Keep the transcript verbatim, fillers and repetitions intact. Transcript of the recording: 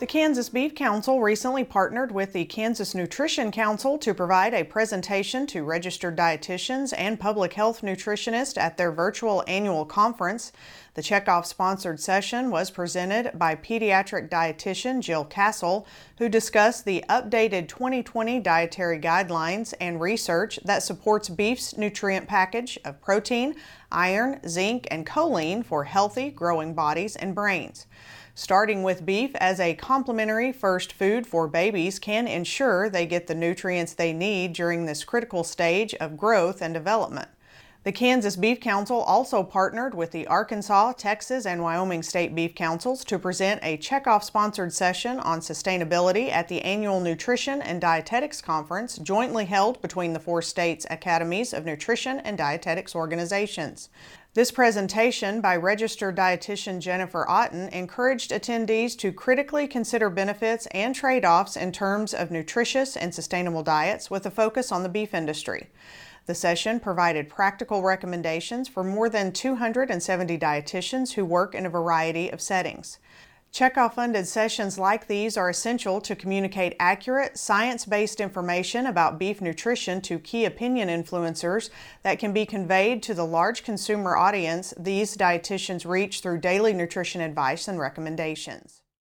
The Kansas Beef Council recently partnered with the Kansas Nutrition Council to provide a presentation to registered dietitians and public health nutritionists at their virtual annual conference. The checkoff-sponsored session was presented by pediatric dietitian Jill Castle, who discussed the updated twenty twenty dietary guidelines and research that supports beef's nutrient package of protein, iron, zinc, and choline for healthy, growing bodies and brains. Starting with beef as a complementary first food for babies can ensure they get the nutrients they need during this critical stage of growth and development. The Kansas Beef Council also partnered with the Arkansas, Texas, and Wyoming State Beef Councils to present a checkoff-sponsored session on sustainability at the annual Nutrition and Dietetics Conference jointly held between the four states' academies of nutrition and dietetics organizations. This presentation by registered dietitian Jennifer Otten encouraged attendees to critically consider benefits and trade-offs in terms of nutritious and sustainable diets with a focus on the beef industry. The session provided practical recommendations for more than two hundred seventy dietitians who work in a variety of settings. Checkoff-funded sessions like these are essential to communicate accurate, science-based information about beef nutrition to key opinion influencers that can be conveyed to the large consumer audience these dietitians reach through daily nutrition advice and recommendations.